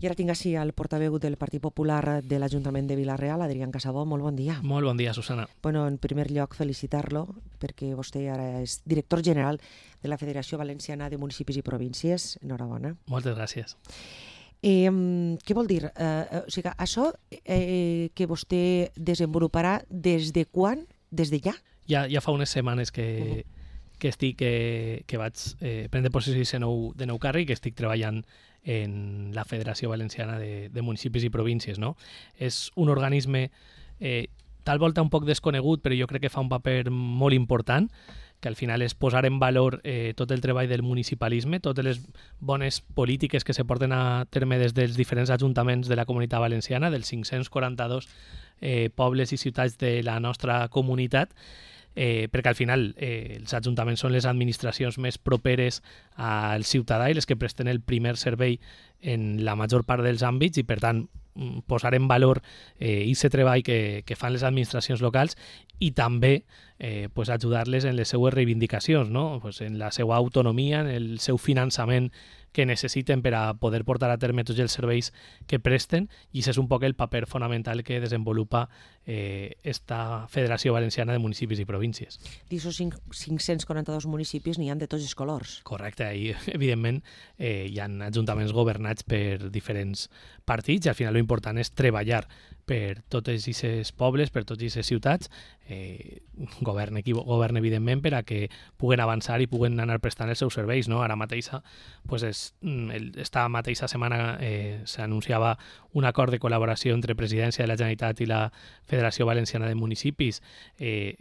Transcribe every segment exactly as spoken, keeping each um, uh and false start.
I ara tinc així el portaveu del Partit Popular de l'Ajuntament de Vila-real, Adrián Casabó. Molt bon dia. Molt bon dia, Susana. Bueno, en primer lloc, felicitar-lo, perquè vostè ara és director general de la Federació Valenciana de Municipis i Províncies. Enhorabona. Moltes gràcies. Eh, què vol dir? Eh, o sigui, això eh, que vostè desenvoluparà des de quan? Des de ja? Ja, ja fa unes setmanes que, uh-huh. que estic, que, que vaig eh, prendre possessió de nou, de nou càrrec, que estic treballant en la Federació Valenciana de, de Municipis i Províncies. No? És un organisme eh, tal volta un poc desconegut, però jo crec que fa un paper molt important, que al final és posar en valor eh, tot el treball del municipalisme, totes les bones polítiques que se porten a terme des dels diferents ajuntaments de la Comunitat Valenciana, dels cinc-cents quaranta-dos eh, pobles i ciutats de la nostra comunitat, eh, perquè al final eh, els ajuntaments són les administracions més properes al ciutadà i les que presten el primer servei en la major part dels àmbits i, per tant, posar en valor eh, aquest treball que, que fan les administracions locals i també eh, pues ajudar-les en les seues reivindicacions, no? Pues en la seva autonomia, en el seu finançament que necessiten per a poder portar a terme tots els serveis que presten, i aquest és un poc el paper fonamental que desenvolupa eh, esta Federació Valenciana de Municipis i Províncies. D'aquests cinc-cents quaranta-dos municipis n'hi ha de tots els colors. Correcte, i evidentment eh, hi ha ajuntaments governats per diferents partits i al final l'important és treballar per tots aquests pobles, per totes aquestes ciutats, eh, govern, govern evidentment, per a que puguen avançar i puguen anar prestant els seus serveis. No? Ara mateixa, pues és, el, esta mateixa setmana eh, s'anunciava un acord de col·laboració entre Presidència de la Generalitat i la Federació Valenciana de Municipis eh,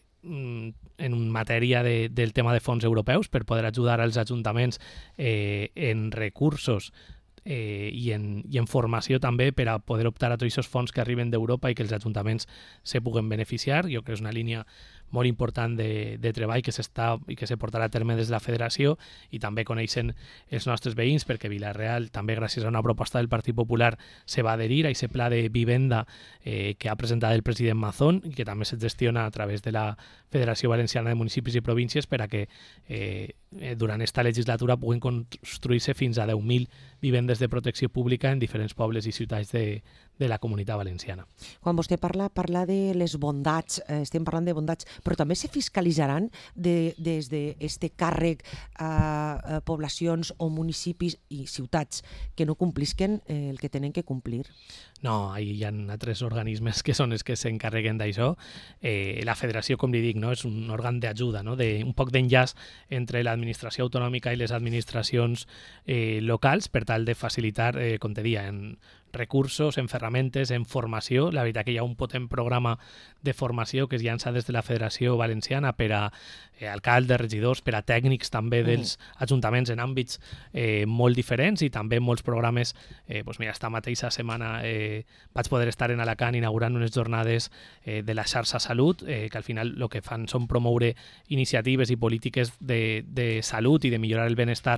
en matèria de, del tema de fons europeus per poder ajudar als ajuntaments eh, en recursos Eh, i, en, i en formació també per a poder optar a tots aquests fons que arriben d'Europa i que els ajuntaments se puguen beneficiar. Jo crec que és una línia molt important de, de treball que s'està i que se portarà a terme des de la federació i també coneixen els nostres veïns, perquè Vila-real també gràcies a una proposta del Partit Popular se va adherir a aquest pla de vivenda eh, que ha presentat el president Mazón i que també se gestiona a través de la Federació Valenciana de Municipis i Províncies per a que eh, durant esta legislatura puguen construir-se fins a deu mil vivendes de protecció pública en diferents pobles i ciutats de, de la Comunitat Valenciana. Quan vostè parla, parla de les bondats, eh, estem parlant de bondats, però també se fiscalitzaran de, des d'aquest càrrec a, a poblacions o municipis i ciutats que no complisquen eh, el que tenen que complir? No, hi ha altres organismes que són els que s'encarreguen d'això. Eh, la federació, com li dic, no, és un òrgan d'ajuda, no? de, un poc d'enllaç entre l'administració autonòmica i les administracions eh, locals per tal de facilitar, eh, com te dia, en recursos, en ferramentes, en formació. La veritat que hi ha un potent programa de formació que es llança des de la Federació Valenciana per a eh, alcaldes, regidors, per a tècnics també dels ajuntaments en àmbits eh, molt diferents i també molts programes. Eh, doncs mira, esta mateixa setmana eh, vaig poder estar en Alacant inaugurant unes jornades eh, de la xarxa Salut, eh, que al final el que fan són promoure iniciatives i polítiques de, de salut i de millorar el benestar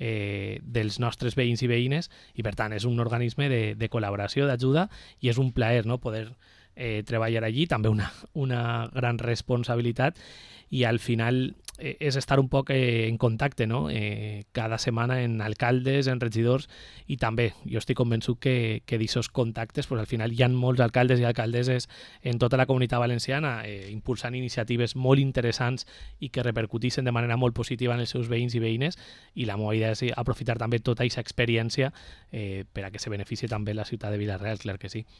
eh, dels nostres veïns i veïnes i per tant és un organisme de de col·laboració, d'ajuda, i és un plaer, no?, poder eh, treballar allí, també una, una gran responsabilitat, i al final eh, és estar un poc eh, en contacte, no?, eh, cada setmana en alcaldes, en regidors, i també jo estic convençut que, que d'aquests contactes, pues, al final hi ha molts alcaldes i alcaldesses en tota la Comunitat Valenciana eh, impulsant iniciatives molt interessants i que repercutissin de manera molt positiva en els seus veïns i veïnes, i la meva idea és aprofitar també tota aquesta experiència eh, per a que se beneficie també la ciutat de Vila-real, clar que sí.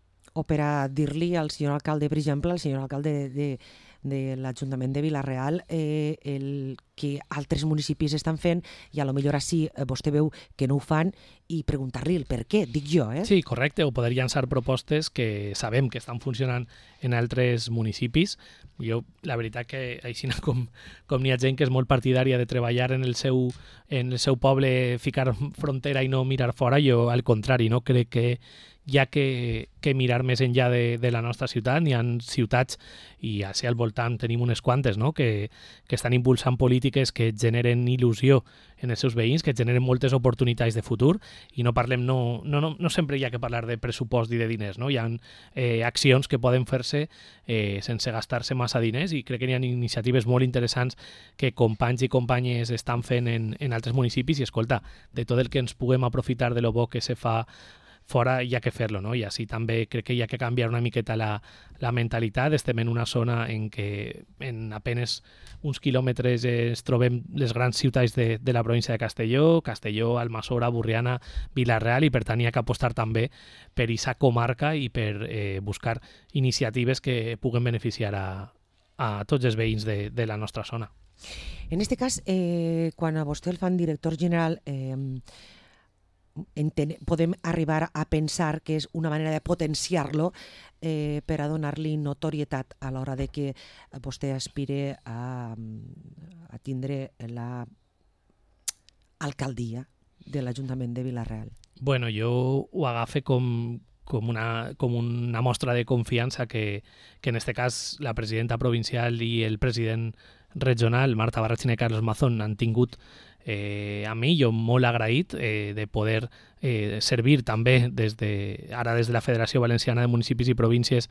O per a dir-li al senyor alcalde, per exemple, al senyor alcalde de, de, de l'Ajuntament de Vila-real eh, el que altres municipis estan fent i a lo millor així eh, vostè veu que no ho fan i preguntar-li el per què, dic jo. Eh? Sí, correcte, o poder llançar propostes que sabem que estan funcionant en altres municipis. Jo, la veritat que així com, com n'hi ha gent que és molt partidària de treballar en el seu, en el seu poble, ficar frontera i no mirar fora, jo al contrari, no crec que hi ha que, que mirar més enllà de, de la nostra ciutat. Hi ha ciutats, i així al voltant tenim unes quantes, no?, que, que estan impulsant polítiques que generen il·lusió en els seus veïns, que generen moltes oportunitats de futur, i no parlem, no, no, no, no sempre hi ha que parlar de pressupost i de diners, no? Hi ha eh, accions que poden fer-se eh, sense gastar-se massa diners, i crec que hi ha iniciatives molt interessants que companys i companyes estan fent en, en altres municipis, i escolta, de tot el que ens puguem aprofitar de lo bo que se fa fora hi ha que fer-lo, no? I així també crec que hi ha que canviar una miqueta la, la mentalitat. Estem en una zona en què en apenes uns quilòmetres es trobem les grans ciutats de, de la província de Castelló, Castelló, Almassora, Burriana, Vila-real, i per tant hi ha que apostar també per aquesta comarca i per eh, buscar iniciatives que puguen beneficiar a, a tots els veïns de, de la nostra zona. En este cas, eh, quan a vostè el fan director general, eh, Enten, podem arribar a pensar que és una manera de potenciar-lo eh, per a donar-li notorietat a l'hora de que vostè aspire a, a tindre la alcaldia de l'Ajuntament de Vila-real. Bueno, jo ho agafe com, com, una, com una mostra de confiança que, que en este cas la presidenta provincial i el president regional, Marta Barrachina i Carlos Mazón, han tingut Eh, a mi, jo molt agraït eh, de poder eh, servir també des de, ara des de la Federació Valenciana de Municipis i Províncies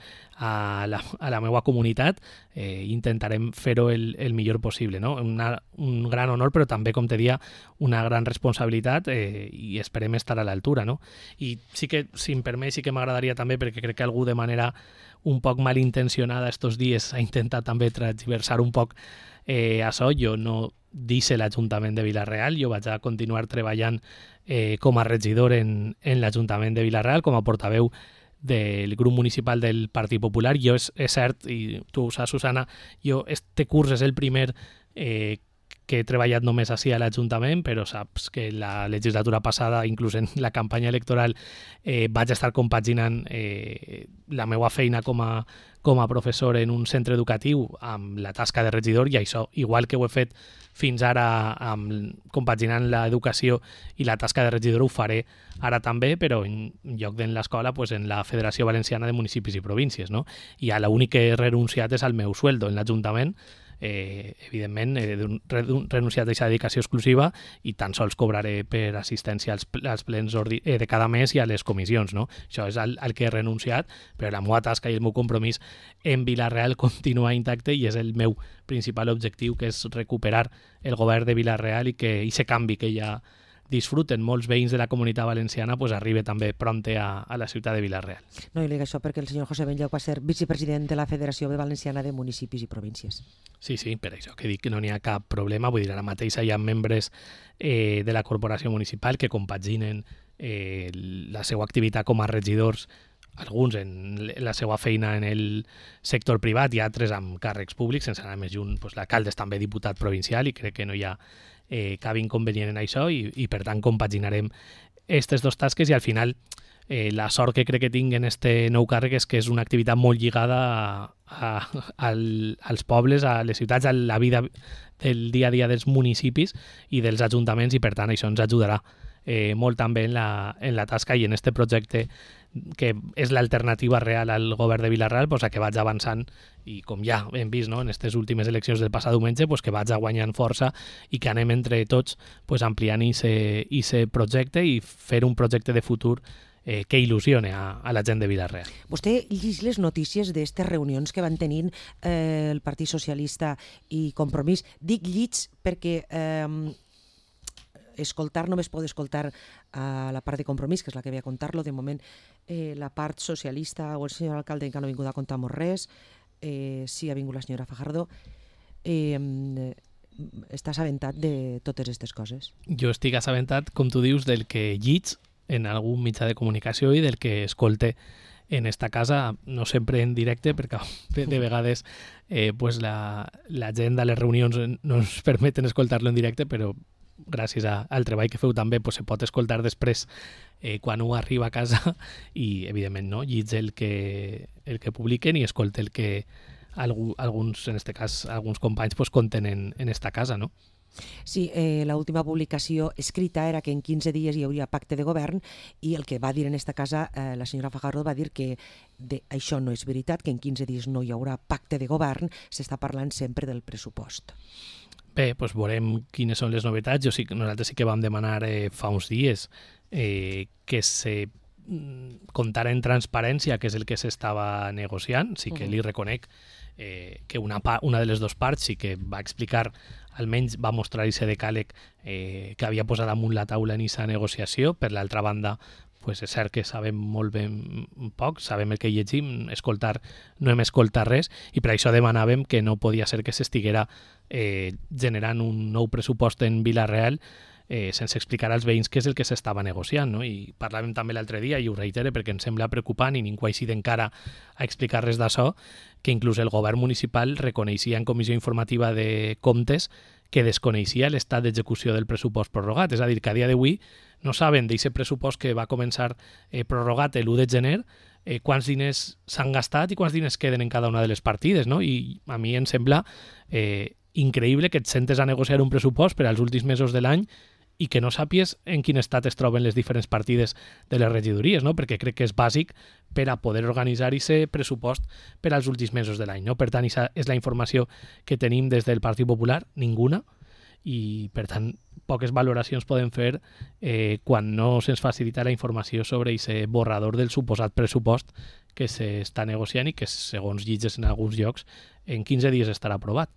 a la, a la meva comunitat. Eh, intentarem fer-ho el, el millor possible, no? Una, un gran honor, però també, com te dia, una gran responsabilitat eh, i esperem estar a l'altura, no? I sí que, si em permet, sí que m'agradaria també, perquè crec que algú de manera un poc malintencionada estos dies ha intentat també transversar un poc eh, això. Jo no dice l'Ajuntament de Vila-real, jo vaig a continuar treballant eh, com a regidor en, en l'Ajuntament de Vila-real, com a portaveu del grup municipal del Partit Popular. Jo és, és cert, i tu ho saps, Susana, jo este curs és el primer eh, que he treballat només així a l'Ajuntament, però saps que la legislatura passada, inclús en la campanya electoral, eh, vaig estar compaginant eh, la meva feina com a, com a professor en un centre educatiu amb la tasca de regidor, i això, igual que ho he fet fins ara amb, compaginant l'educació i la tasca de regidor, ho faré ara també, però en lloc de l'escola, pues en la Federació Valenciana de Municipis i Províncies, no? I a l'únic que he renunciat és al meu sueldo en l'Ajuntament. Eh, evidentment he renunciat a aquesta dedicació exclusiva i tan sols cobraré per assistència als, als plens eh, de cada mes i a les comissions, no? Això és el, el que he renunciat, però la meva tasca i el meu compromís en Vila-real continua intacte i és el meu principal objectiu, que és recuperar el govern de Vila-real i que aquest canvi que ja disfruten molts veïns de la comunitat valenciana pues arribi també pronte a, a la ciutat de Vila-real. No, i li dic això perquè el senyor José Benlloc va ser vicepresident de la Federació Valenciana de Municipis i Províncies. Sí, sí, per això que dic que no n'hi ha cap problema. Vull dir, ara mateix hi ha membres eh, de la corporació municipal que compaginen eh, la seva activitat com a regidors, alguns en la seva feina en el sector privat i altres amb càrrecs públics, sense anar més lluny, pues, l'alcalde és també diputat provincial i crec que no hi ha eh, cap inconvenient en això i, i per tant compaginarem aquestes dos tasques i al final eh, la sort que crec que tinc en este nou càrrec és que és una activitat molt lligada a, a, al, als pobles, a les ciutats, a la vida del dia a dia dels municipis i dels ajuntaments i per tant això ens ajudarà eh, molt també en la, en la tasca i en este projecte que és l'alternativa real al govern de Vila-real, pues, a que vaig avançant i com ja hem vist, no, en aquestes últimes eleccions del passat diumenge, pues, que vaig guanyant força i que anem entre tots pues, ampliant aquest projecte i fer un projecte de futur eh, que il·lusione a, a la gent de Vila-real. Vostè llegeix les notícies d'aquestes reunions que van tenint eh, el Partit Socialista i Compromís. Dic llits perquè eh, escoltar només pot escoltar a la part de Compromís, que és la que ve a contar-lo. De moment, eh, la part socialista o el senyor alcalde encara no ha vingut a contar-nos res. Eh, sí ha vingut la senyora Fajardo. Eh, està assabentat de totes aquestes coses? Jo estic assabentat, com tu dius, del que llits en algun mitjà de comunicació i del que escolte en esta casa, no sempre en directe, perquè de, de vegades eh, pues la, la gent de les reunions no ens permeten escoltar-lo en directe, però gràcies a, al treball que feu també pues, se pot escoltar després eh, quan ho arriba a casa i evidentment no, llits el que, el que publiquen i escolta el que algú, alguns, en este cas alguns companys pues, conten en, en esta casa, no? Sí, eh, l'última publicació escrita era que en quinze dies hi hauria pacte de govern i el que va dir en esta casa eh, la senyora Fajardo va dir que de, això no és veritat, que en quinze dies no hi haurà pacte de govern, s'està parlant sempre del pressupost. Bé, doncs veurem quines són les novetats. Jo sí, nosaltres sí que vam demanar eh, fa uns dies eh, que se comptara en transparència, que és el que s'estava negociant. Sí que li reconec eh, que una, pa, una de les dues parts sí que va explicar, almenys va mostrar aquest decàleg eh, que havia posat damunt la taula en aquesta negociació. Per l'altra banda, pues és cert que sabem molt ben poc, sabem el que llegim, escoltar no hem escoltat res, i per això demanàvem que no podia ser que s'estiguera eh, generant un nou pressupost en Vila-real eh, sense explicar als veïns què és el que s'estava negociant, no? I parlàvem també l'altre dia, i ho reitere perquè ens sembla preocupant i ningú ha eixit encara a explicar res d'això, que inclús el govern municipal reconeixia en comissió informativa de comptes que desconeixia l'estat d'execució del pressupost prorrogat. És a dir, que a dia d'avui no saben d'aquest pressupost que va començar eh, prorrogat l'u de gener eh, quants diners s'han gastat i quants diners queden en cada una de les partides, no? I a mi em sembla eh, increïble que et sentes a negociar un pressupost per als últims mesos de l'any i que no sàpies en quin estat es troben les diferents partides de les regidories, no? Perquè crec que és bàsic per a poder organitzar aquest pressupost per als últims mesos de l'any, no? Per tant, aquesta és la informació que tenim des del Partit Popular, ninguna, i per tant poques valoracions podem fer eh, quan no se'ns facilita la informació sobre aquest borrador del suposat pressupost que s'està negociant i que, segons llitges en alguns llocs, en quinze dies estarà aprovat.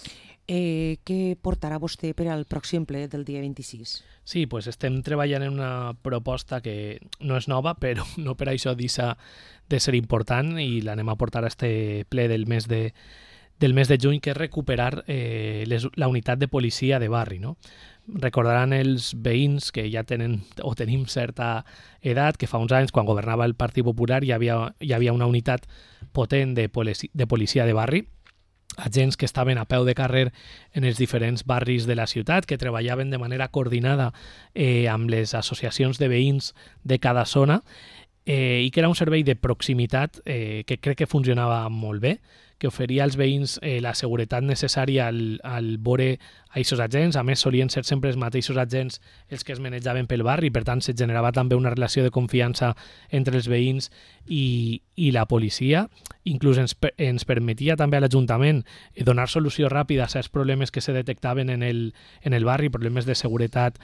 Eh, què portarà vostè per al pròxim ple del dia vint-i-sis? Sí, pues estem treballant en una proposta que no és nova, però no per això deixa de ser important, i l'anem a portar a este ple del mes de, del mes de juny, que és recuperar eh, les, la unitat de policia de barri, no? Recordaran els veïns que ja tenen o tenim certa edat que fa uns anys, quan governava el Partit Popular, hi havia, hi havia una unitat potent de, policia, de policia de barri, agents que estaven a peu de carrer en els diferents barris de la ciutat, que treballaven de manera coordinada eh, amb les associacions de veïns de cada zona, eh, i que era un servei de proximitat eh, que crec que funcionava molt bé, que oferia als veïns eh, la seguretat necessària al, al veure a aquests agents. A més, solien ser sempre els mateixos agents els que es manejaven pel barri, per tant, se generava també una relació de confiança entre els veïns i, i la policia. Inclús ens, ens permetia també a l'Ajuntament donar solució ràpida a certs problemes que se detectaven en el, en el barri, problemes de seguretat,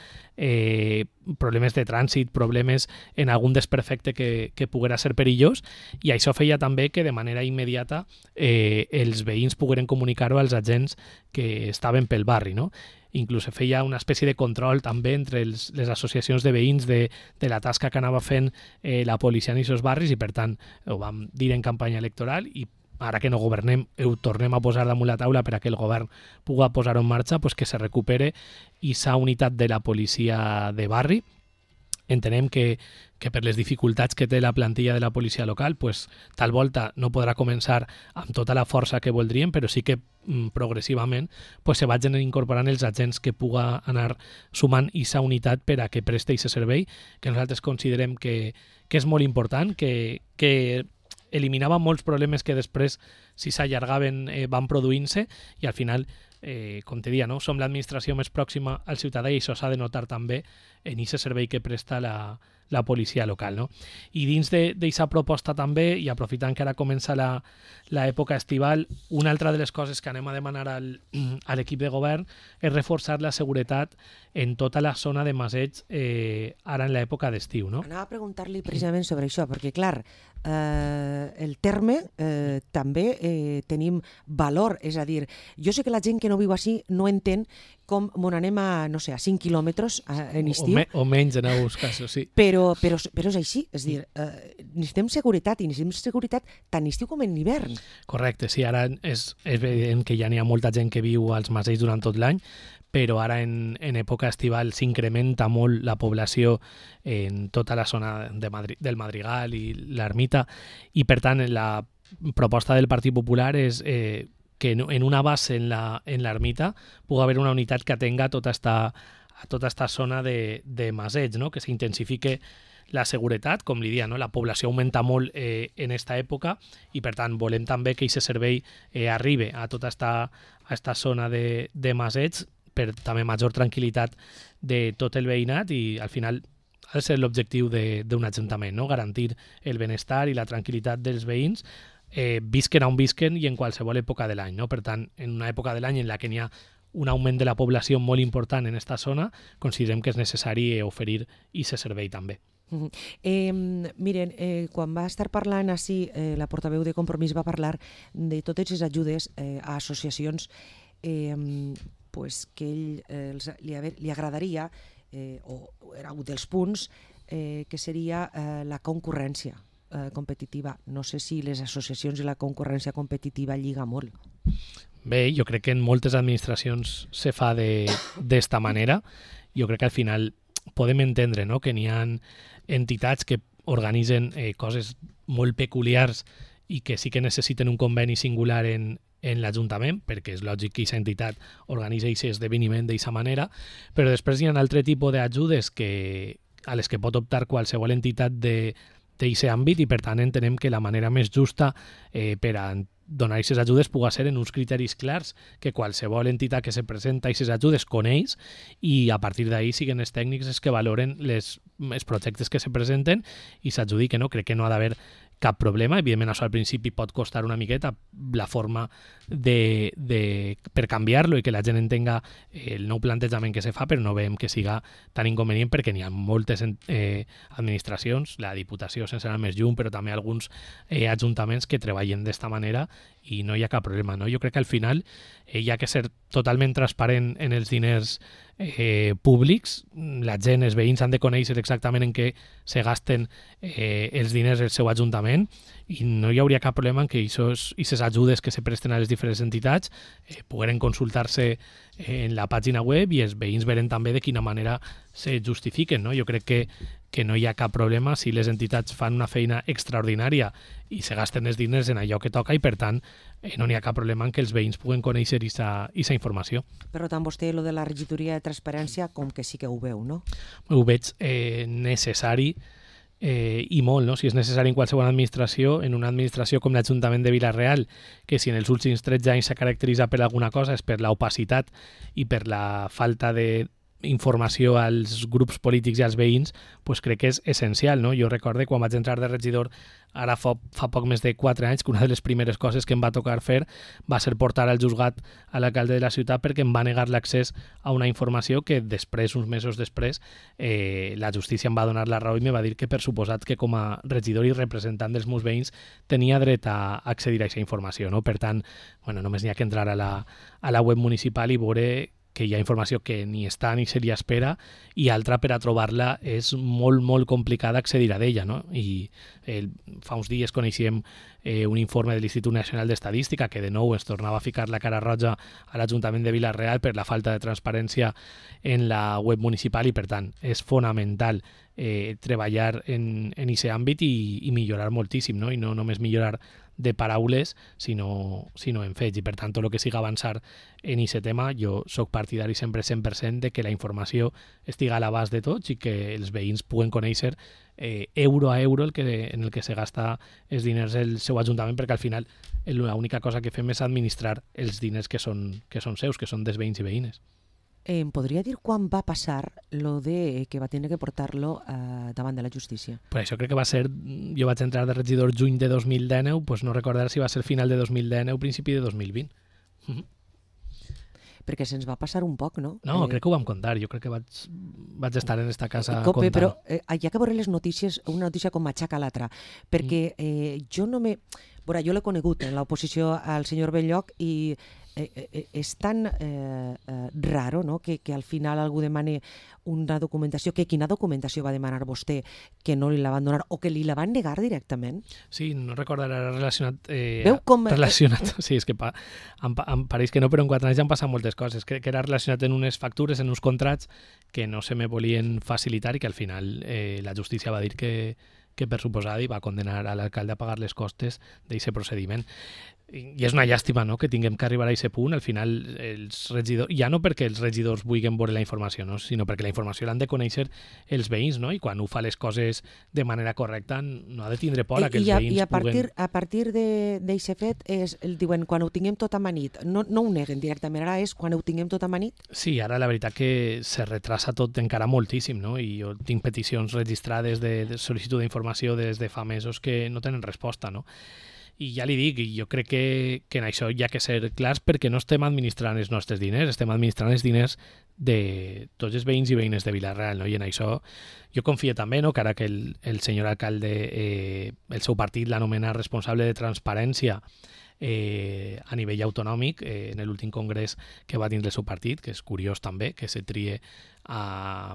eh, problemes de trànsit, problemes en algun desperfecte que, que poguera ser perillós, i això feia també que de manera immediata eh, els veïns pogueren comunicar-ho als agents que estaven pel barri, no? Inclús se feia una espècie de control també entre els, les associacions de veïns de, de la tasca que anava fent eh, la policia en aquests barris, i per tant ho vam dir en campanya electoral, i ara que no governem ho tornem a posar damunt la taula per a que el govern pugui posar-ho en marxa, pues que se recupere aquesta unitat de la policia de barri. Entenem que, que per les dificultats que té la plantilla de la policia local, pues, tal volta no podrà començar amb tota la força que voldríem, però sí que mm, progressivament pues, se vagin incorporant els agents que puga anar sumant aquesta unitat per a que preste aquest servei, que nosaltres considerem que, que és molt important, que, que eliminava molts problemes que després, si s'allargaven, eh, van produint-se, i al final, eh, com te dia, no? Som l'administració més pròxima al ciutadà, i això s'ha de notar també en aquest servei que presta la, la policia local, no? I dins d'aquesta proposta també, i aprofitant que ara comença l'època estival, una altra de les coses que anem a demanar al, a l'equip de govern és reforçar la seguretat en tota la zona de Maseig eh, ara en l'època d'estiu, no? Anava a preguntar-li precisament sobre això, perquè clar, eh, el terme eh, també eh, tenim valor, és a dir, jo sé que la gent que no viu així no entén com on anem a, no sé, a cinc quilòmetres en estiu. O, me, o menys en alguns casos, sí. Però, però, però és així, és a dir, eh, necessitem seguretat, i necessitem seguretat tant estiu com en hivern. Correcte, sí, ara és, és evident que ja n'hi ha molta gent que viu als Masells durant tot l'any, però ara en, en època estival s'incrementa molt la població en tota la zona de Madri del Madrigal i l'Ermita, i per tant la proposta del Partit Popular és eh, que en una base en l'ermita pugui haver una unitat que atenga tota esta, a tota esta zona de, de Maseig, no? Que s'intensifique la seguretat, com li dia, no? La població augmenta molt eh, en aquesta època, i per tant volem també que aquest servei eh, arribi a tota esta, a esta zona de, de Maseig, per també major tranquil·litat de tot el veïnat, i al final ha de ser l'objectiu d'un ajuntament, no? Garantir el benestar i la tranquil·litat dels veïns, eh, visquen on visquen i en qualsevol època de l'any, no? Per tant, en una època de l'any en la que n'hi ha un augment de la població molt important en aquesta zona, considerem que és necessari oferir aquest servei també. Uh-huh. eh, miren, eh, quan va estar parlant així, eh, la portaveu de Compromís va parlar de totes les ajudes eh, a associacions eh, pues que ell eh, els, li, li agradaria, eh, o era un dels punts, eh, que seria eh, la concurrència eh, competitiva. No sé si les associacions i la concurrència competitiva lliga molt. Bé, jo crec que en moltes administracions se fa d'esta manera. Jo crec que al final podem entendre, no?, que n'hi ha entitats que organitzen eh, coses molt peculiars i que sí que necessiten un conveni singular en, en l'Ajuntament, perquè és lògic que aquesta entitat organitza aquest esdeveniment d'aquesta manera, però després hi ha un altre tipus d'ajudes que, a les que pot optar qualsevol entitat d'aquest àmbit i per tant entenem que la manera més justa eh, per a donar aquestes ajudes pugui ser en uns criteris clars que qualsevol entitat que se presenta a aquestes ajudes coneix i a partir d'ahir siguen els tècnics els que valoren les, els projectes que se presenten i s'adjudiquen, no? Crec que no ha d'haver cap problema. Evidentment, això al principi pot costar una miqueta la forma de, de, per canviar-lo i que la gent entenga el nou plantejament que se fa, però no veiem que siga tan inconvenient perquè n'hi ha moltes eh, administracions, la Diputació sense anar més lluny, però també alguns eh, ajuntaments que treballen d'esta manera i no hi ha cap problema, no? Jo crec que al final eh, hi ha que ser totalment transparent en els diners eh, públics. La gent, els veïns han de conèixer exactament en què se gasten eh, els diners del seu ajuntament i no hi hauria cap problema en que aquestes ajudes que se presten a les diferents entitats eh, pogueren consultar-se en la pàgina web i els veïns veren també de quina manera se justifiquen, no? Jo crec que, que no hi ha cap problema si les entitats fan una feina extraordinària i se gasten els diners en allò que toca i per tant eh, no n'hi ha cap problema en que els veïns puguen conèixer aquesta informació. Per tant, vostè, lo de la regidoria de transparència, com que sí que ho veu, no? Ho veig eh, necessari Eh, i molt, no? Si és necessari en qualsevol administració, en una administració com l'Ajuntament de Vila-real, que si en els últims tretze anys s'ha caracteritzat per alguna cosa és per l'opacitat i per la falta de informació als grups polítics i als veïns, pues crec que és essencial, no? Jo recorde quan vaig entrar de regidor ara fa, fa poc més de quatre anys que una de les primeres coses que em va tocar fer va ser portar al juzgat a l'alcalde de la ciutat perquè em va negar l'accés a una informació que després, uns mesos després, eh, la justícia em va donar la raó i me va dir que per suposat que com a regidor i representant dels meus veïns tenia dret a accedir a aquesta informació, no? Per tant, bueno, només n'hi ha que entrar a la, a la web municipal i veure que hi ha informació que ni està ni se li espera i altra per a trobar-la és molt, molt complicada accedir a d'ella, no? I eh, fa uns dies coneixíem eh, un informe de l'Institut Nacional d'Estadística que de nou ens tornava a ficar la cara roja a l'Ajuntament de Vila-real per la falta de transparència en la web municipal i per tant és fonamental eh, treballar en aquest àmbit i, i millorar moltíssim, no? I no només millorar de paraules, sinó, sinó en fets. I per tant, tot el que sigui avançar en aquest tema, jo sóc partidari sempre cent per cent de que la informació estiga a l'abast de tots i que els veïns puguen conèixer eh, euro a euro el que, en el que se gasta els diners del seu ajuntament, perquè al final l'única cosa que fem és administrar els diners que són, que són seus, que són dels veïns i veïnes. Em podria dir quan va passar lo de que va tenir que portar-lo eh, davant de la justícia? Pues això crec que va ser, jo vaig entrar de regidor juny de dos mil dinou, pues no recordar si va ser final de dos mil dinou, principi de dos mil vint. Mm-hmm. Perquè se'ns va passar un poc, no? No, eh... crec que ho vam contar, jo crec que vaig, vaig estar en esta casa Cope, contant. però eh, hi ha que veure les notícies, una notícia com matxaca l'altra, perquè eh, jo no me... Veure, jo l'he conegut en l'oposició al senyor Belloc i eh, eh, és tan eh, eh, raro, no?, que, que al final algú demani una documentació, que quina documentació va demanar vostè que no li la van donar o que li la van negar directament? Sí, no recordarà relacionat... Eh, Veu com... relacionat, sí, és que pa, em, em pareix que no, però en quatre anys han passat moltes coses. Crec que era relacionat en unes factures, en uns contrats que no se me volien facilitar i que al final eh, la justícia va dir que que per suposat i va condenar a l'alcalde a pagar les costes d'aquest procediment. I és una llàstima, no?, que tinguem que arribar a aquest punt. Al final, els regidors, ja no perquè els regidors vulguin veure la informació, no?, sinó perquè la informació l'han de conèixer els veïns, no?, i quan ho fa les coses de manera correcta no ha de tindre por a que els I, veïns i a partir, puguen... a partir d'aquest fet, és, el diuen, quan ho tinguem tot amanit, no, no ho neguen directament, ara és quan ho tinguem tot amanit? Sí, ara la veritat que se retrasa tot encara moltíssim, no?, i jo tinc peticions registrades de, de sol·licitud d'informació des de fa mesos que no tenen resposta, no?, i ja li dic, jo crec que, que en això hi ha que ser clars perquè no estem administrant els nostres diners, estem administrant els diners de tots els veïns i veïnes de Vila-real, no? I en això jo confio també, no?, que ara que el, el senyor alcalde, eh, el seu partit l'anomena responsable de transparència eh, a nivell autonòmic eh, en l'últim congrés que va tindre el seu partit, que és curiós també que se trie a,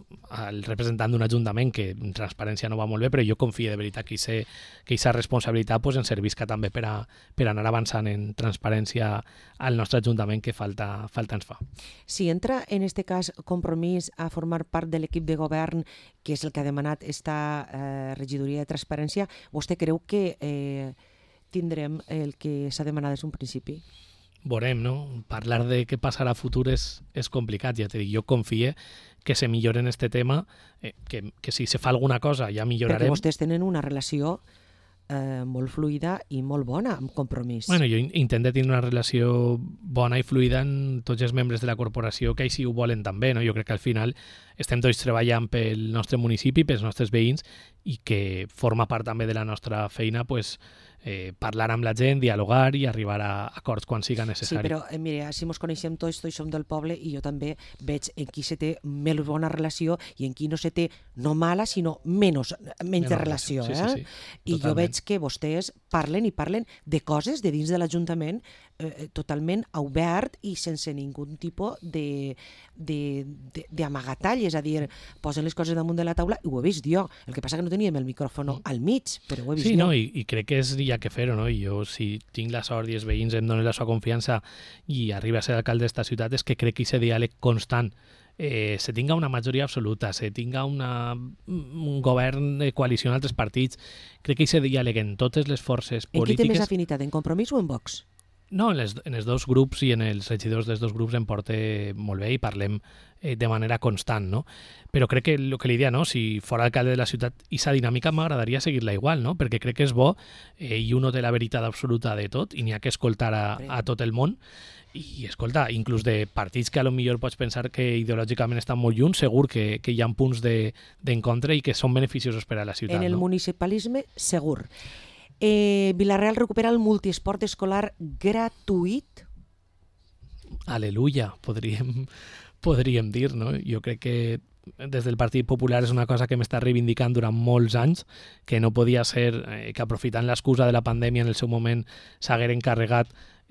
al representant d'un ajuntament que en transparència no va molt bé, però jo confio de veritat que aquesta responsabilitat pues, ens servisca també per, a, per anar avançant en transparència al nostre ajuntament que falta, falta ens fa. Si entra en este cas Compromís a formar part de l'equip de govern, que és el que ha demanat esta eh, regidoria de transparència, vostè creu que eh, tindrem el que s'ha demanat des d'un principi? Veurem, no? Parlar de què passarà a futur és, és complicat, ja t'he dit, jo confie que se millore en este tema, eh, que, que si se fa alguna cosa ja millorarem. Perquè vostès tenen una relació eh, molt fluida i molt bona amb Compromís. Bueno, jo intento tenir una relació bona i fluida en tots els membres de la corporació que així ho volen també, no? Jo crec que al final estem tots treballant pel nostre municipi, pels nostres veïns, i que forma part també de la nostra feina pues, eh, parlar amb la gent, dialogar i arribar a acords quan siga necessari. Sí, però eh, mira, si ens coneixem tots, tots som del poble i jo també veig en qui se té més bona relació i en qui no se té no mala, sinó menys, menys de relació. Sí, eh? sí, sí. I jo veig que vostès parlen i parlen de coses de dins de l'Ajuntament eh, totalment obert i sense ningun tipus de, de, de, d'amagatall, és a dir, posen les coses damunt de la taula i ho he vist jo. El que passa que no teníem el micròfon mm. al mig, però ho he vist sí, jo. No, i, i crec que és ja que fer-ho, no? I jo, si tinc la sort i els veïns em donen la seva confiança i arriba a ser alcalde d'esta ciutat, és que crec que aquest diàleg constant eh, se tinga una majoria absoluta, se tinga una, un govern de coalició en altres partits, crec que aquest diàleg en totes les forces polítiques... En qui té més afinitat, en Compromís o en Vox? No, en, les, en els dos grups i en els regidors dels dos grups em porta molt bé i parlem eh, de manera constant, no? Però crec que el que li dia, no? Si fora alcalde de la ciutat, aquesta dinàmica m'agradaria seguir-la igual, no? Perquè crec que és bo eh, i uno té la veritat absoluta de tot i n'hi ha que escoltar a, a tot el món i escolta, inclús de partits que a lo millor pots pensar que ideològicament estan molt lluny, segur que, que hi ha punts d'encontre de, i que són beneficiosos per a la ciutat. En el no? municipalisme, segur. Eh, Vila-real recupera el multiesport escolar gratuït? Aleluia, podríem, podríem dir, no? Jo crec que des del Partit Popular és una cosa que m'està reivindicant durant molts anys, que no podia ser eh, que aprofitant l'excusa de la pandèmia en el seu moment s'haguera encarregat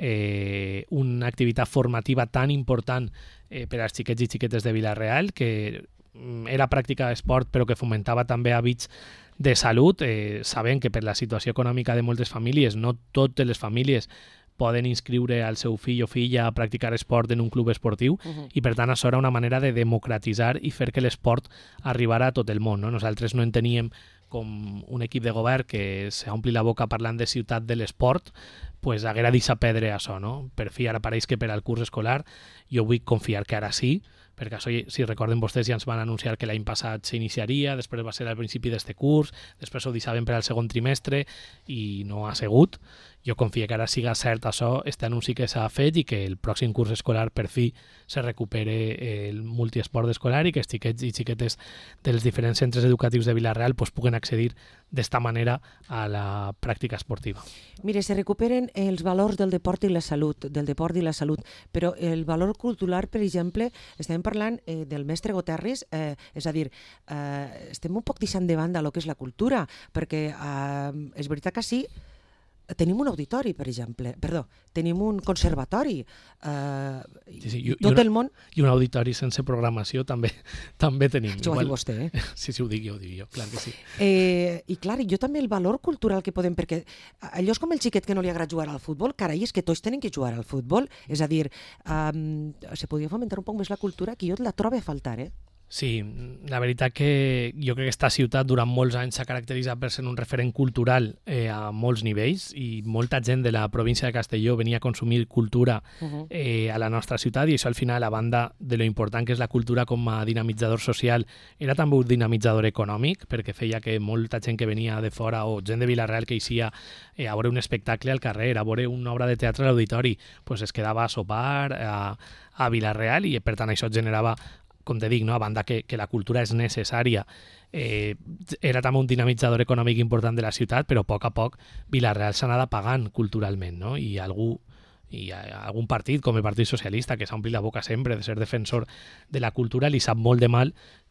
eh, una activitat formativa tan important eh, per als xiquets i xiquetes de Vila-real, que era pràctica d'esport però que fomentava també hàbits de salut, eh, sabent que per la situació econòmica de moltes famílies, no totes les famílies poden inscriure al seu fill o filla a practicar esport en un club esportiu uh-huh. i per tant això era una manera de democratitzar i fer que l'esport arribara a tot el món. No? Nosaltres no en teníem com un equip de govern que s'ompli la boca parlant de ciutat de l'esport, pues haguera deixat perdre això, no? Per fi ara pareix que per al curs escolar jo vull confiar que ara sí, perquè això, si recorden vostès, ja ens van anunciar que l'any passat s'iniciaria, després va ser al principi d'este curs, després ho deixaven per al segon trimestre i no ha sigut. Jo confio que ara siga cert això, este anunci que s'ha fet i que el pròxim curs escolar per fi se recupere el multiesport escolar i que els xiquets i xiquetes dels diferents centres educatius de Vila-real pues, puguen accedir d'esta manera a la pràctica esportiva. Mire, se recuperen els valors del deport i la salut, del deport i la salut, però el valor cultural, per exemple, estem parlant eh, del mestre Goterris, eh, és a dir, eh, estem un poc deixant de banda el que és la cultura, perquè eh, és veritat que sí, tenim un auditori, per exemple, perdó, tenim un conservatori, eh, sí, sí, i, tot i una, el món... I un auditori sense programació també també tenim. Això ho ha dit vostè, eh? Sí, sí, ho dic jo, ho dic jo, clar que sí. Eh, I clar, jo també el valor cultural que podem, perquè allò és com el xiquet que no li agrada jugar al futbol, carai, és que tots tenen que jugar al futbol, és a dir, um, se podria fomentar un poc més la cultura, que jo la trobo a faltar, eh? Sí, la veritat que jo crec que aquesta ciutat durant molts anys s'ha caracteritzat per ser un referent cultural eh, a molts nivells i molta gent de la província de Castelló venia a consumir cultura uh-huh. eh, a la nostra ciutat i això al final, a banda de lo important que és la cultura com a dinamitzador social, era també un dinamitzador econòmic perquè feia que molta gent que venia de fora o gent de Vila-real que eixia eh, a veure un espectacle al carrer, a veure una obra de teatre a l'auditori, pues es quedava a sopar a, a Vila-real i per tant això generava, com te dic, no? A banda que, que la cultura és necessària, eh, era també un dinamitzador econòmic important de la ciutat, però a poc a poc Vila-real s'ha anat apagant culturalment, no? I algú i algun partit, com el Partit Socialista, que s'ha omplit la boca sempre de ser defensor de la cultura, li sap molt de mal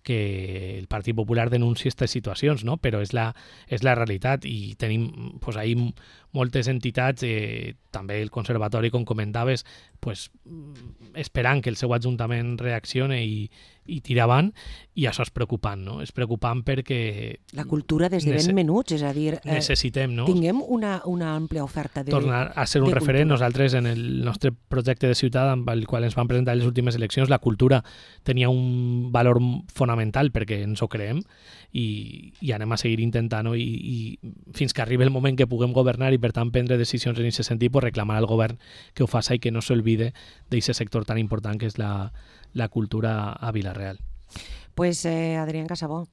que el Partit Popular denunci aquestes situacions, no? Però és la, és la realitat i tenim pues, ahir moltes entitats, eh, també el Conservatori, com comentaves, pues, esperant que el seu ajuntament reaccione i, i tiri avant, i això és preocupant, no? És preocupant perquè... La cultura des de ben menuts, és a dir, eh, necessitem, no? tinguem una, una àmplia oferta de tornar a ser un referent. Cultura. Nosaltres, en el nostre projecte de ciutat amb el qual ens vam presentar en les últimes eleccions, la cultura tenia un valor fonamental perquè ens ho creem i, i anem a seguir intentant-ho i, i fins que arribi el moment que puguem governar i per tant prendre decisions en aquest sentit, pues reclamar al govern que ho faci i que no s'olvide d'aquest sector tan important que és la, la cultura a Vila-real. Pues eh, Adrián Casabó,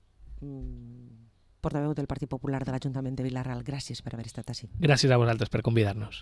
portaveu del Partit Popular de l'Ajuntament de Vila-real, gràcies per haver estat així. Gràcies a vosaltres per convidar-nos.